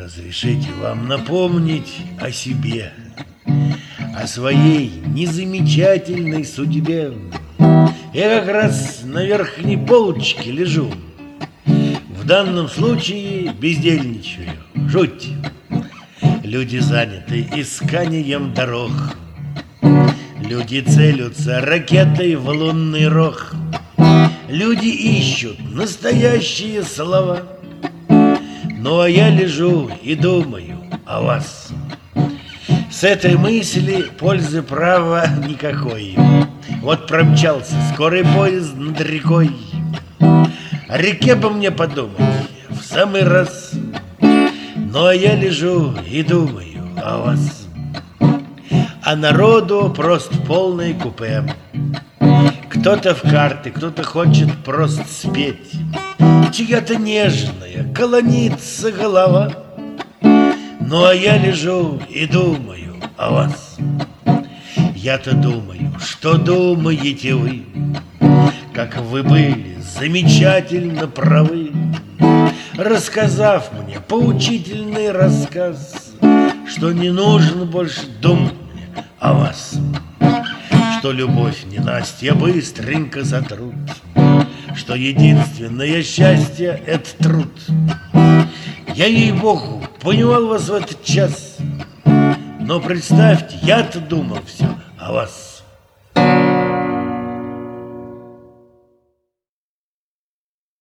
Разрешите вам напомнить о себе, о своей незамечательной судьбе. Я как раз на верхней полочке лежу, в данном случае бездельничаю. Жуть! Люди заняты исканием дорог, люди целятся ракетой в лунный рог, люди ищут настоящие слова. Ну а я лежу и думаю о вас. С этой мысли пользы, права никакой. Вот промчался скорый поезд над рекой. О реке бы мне подумать в самый раз. Ну а я лежу и думаю о вас. А народу просто полное купе. Кто-то в карты, кто-то хочет просто спеть. Чья-то нежная клонится голова. Ну а я лежу и думаю о вас. Я-то думаю, что думаете вы, как вы были замечательно правы, рассказав мне поучительный рассказ, что не нужно больше думать мне о вас, что любовь ненастья быстренько сотрут, что единственное счастье — это труд. Я, ей-богу, понимал вас в этот час, но представьте, я-то думал все о вас.